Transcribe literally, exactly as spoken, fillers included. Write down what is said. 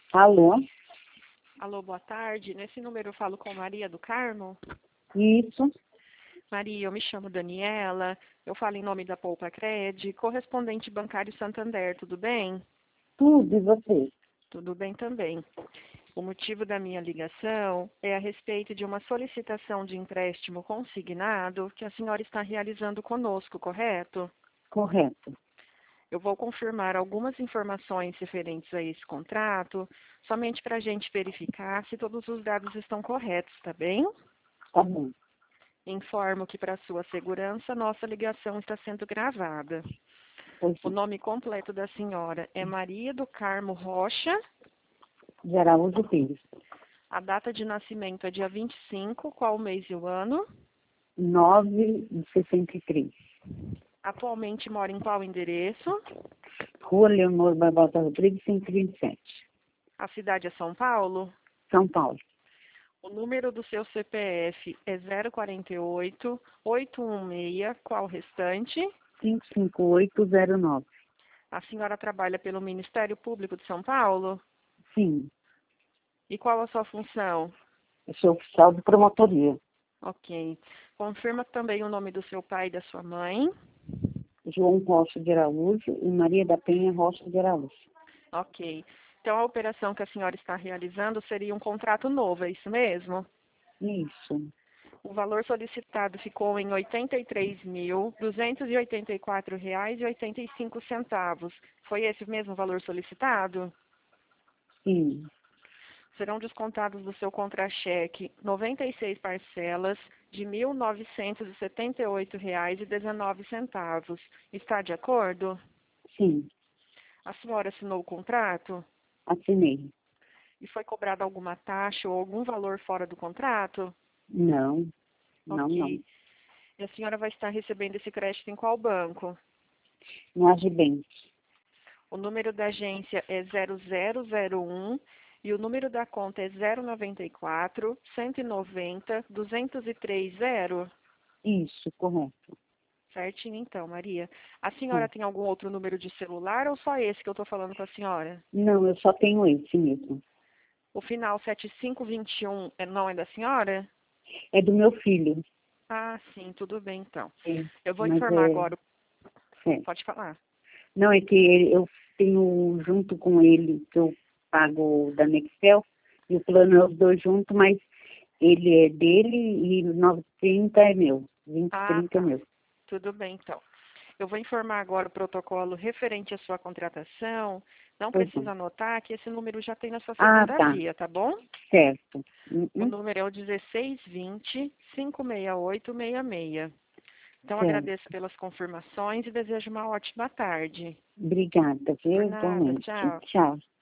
Alô? Alô, boa tarde. Nesse número eu falo com Maria do Carmo. Isso, Maria, eu me chamo Daniela, eu falo em nome da Poupa Cred, correspondente bancário Santander, tudo bem? tudo, e você? Tudo bem também. O motivo da minha ligação é a respeito de uma solicitação de empréstimo consignado que a senhora está realizando conosco, correto? Correto. Eu vou confirmar algumas informações referentes a esse contrato, somente para a gente verificar se todos os dados estão corretos, tá bem? Tá bom. Informo que, para sua segurança, nossa ligação está sendo gravada. Pois O sim. nome completo da senhora é Maria do Carmo Rocha. De Araújo Pires. A data de nascimento é dia vinte e cinco, qual o mês e o ano? nove de sessenta e três. Atualmente mora em qual endereço? Rua Leonor Barbosa Rodrigues, cento e vinte e sete. A cidade é São Paulo? São Paulo. O número do seu C P F é zero quatro oito, oito um seis, qual o restante? cinco cinco oito zero nove. A senhora trabalha pelo Ministério Público de São Paulo? Sim, E qual a sua função? eu sou oficial de promotoria. Ok. Confirma também o nome do seu pai e da sua mãe. João Rocha de Araújo e Maria da Penha Rocha de Araújo. Ok. Então, a operação que a senhora está realizando seria um contrato novo, é isso mesmo? Isso, O valor solicitado ficou em oitenta e três mil, duzentos e oitenta e quatro reais e oitenta e cinco centavos. Foi esse mesmo valor solicitado? sim, Serão descontados do seu contra-cheque noventa e seis parcelas de mil novecentos e setenta e oito reais e dezenove centavos. Está de acordo? sim, A senhora assinou o contrato? assinei. E foi cobrada alguma taxa ou algum valor fora do contrato? Não, não, não. Ok. E a senhora vai estar recebendo esse crédito em qual banco? No Agibank. O número da agência é zero zero zero um e o número da conta é zero nove quatro, cento e noventa, duzentos e três zero. Isso, correto. Certinho então, Maria. A Tá. senhora tem algum outro número de celular ou só esse que eu estou falando com a senhora? Não, eu só tenho esse mesmo. O final sete cinco dois um é- não é da senhora? É do meu filho. Ah, sim, tudo bem então. É, Eu vou mas informar é, agora. é. Pode falar. Não, é que ele- eu tenho junto com ele, que eu pago da Nextel, e o plano é os dois juntos, mas ele é dele e novecentos e trinta é meu. vinte e Ah, trinta é tá. meu. Tudo bem então. Eu vou informar agora o protocolo referente à sua contratação. Não Pois não. precisa anotar que esse número já tem na sua Ah, segunda tá. via, tá bom? Certo. O Uhum. número é o dezesseis vinte, cinco seis oito seis seis. Então, Certo. agradeço pelas confirmações e desejo uma ótima tarde. Obrigada, Por viu? nada, Igualmente. tchau. Tchau.